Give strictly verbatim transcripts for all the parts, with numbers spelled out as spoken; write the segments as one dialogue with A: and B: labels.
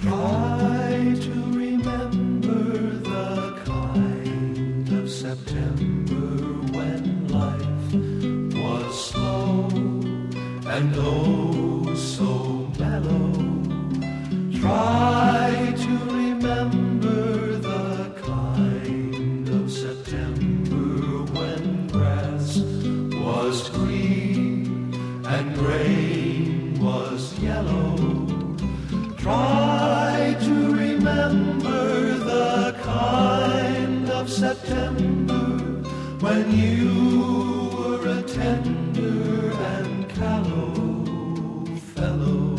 A: Try to remember the kind of September when life was slow and oh so mellow. Try to remember the kind of September when grass was green and grain was yellow. Try to remember the kind of September when you were a tender and callow fellow.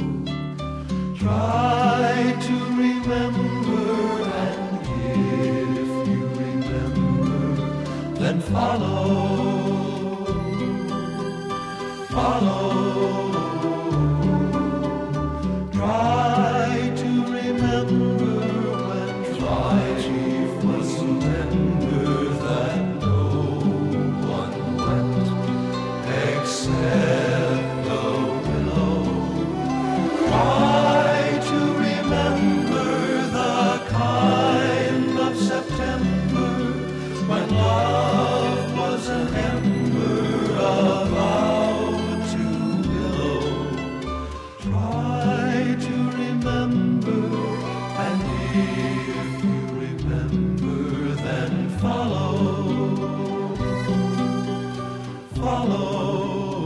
A: Try to remember, and if you remember, then follow, follow. Try to remember when life was so tender that no one went except the willow. Try to remember the kind of September when love was an ember about to billow. Try to remember, and if you remember, then follow, follow.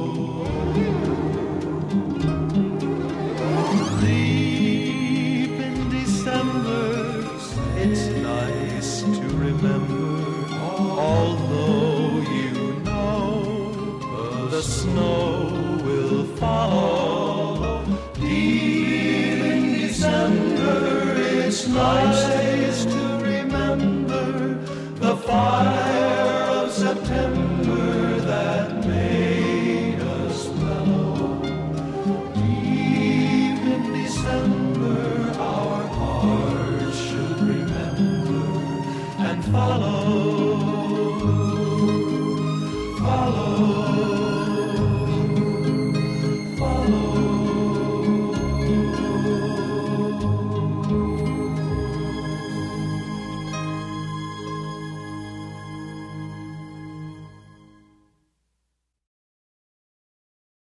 A: Deep in December, it's nice to remember, although you know the snow will follow. Deep in December, it's nice to remember the fire